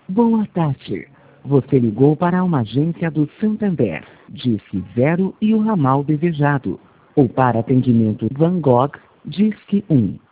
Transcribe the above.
Boa tarde. Você ligou para uma agência do Santander. Disque 0 e o ramal desejado. Ou para atendimento Van Gogh, disque 1.